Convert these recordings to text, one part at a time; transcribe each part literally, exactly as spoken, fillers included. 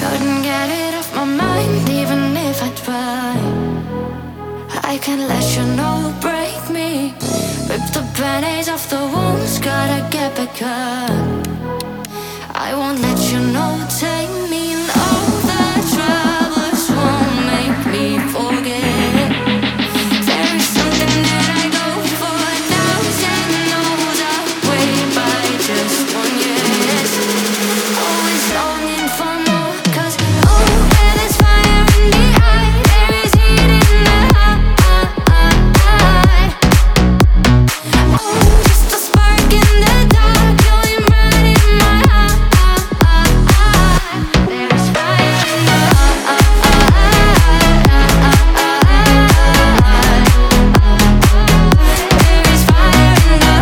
Couldn't get it off my mind, even if I tried. I can't let you know, break me. Rip the band-aids off the wounds, gotta get back up. I won't let you know, take me. And all the troubles won't make me forget. There is something that I go for a thousand no's away by just one yes. Always longing for more, 'cause oh, where there's fire in the eye, there is heat in the heart. Oh, just a spark in the dark, you're right in my heart. There is fire in the heart. There is fire in the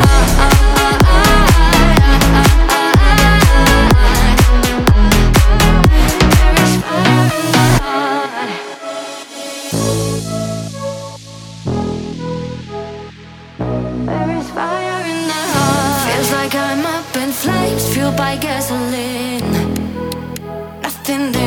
There is fire in the heart. Feels like I'm up in flames, fueled by gasoline. Nothing there.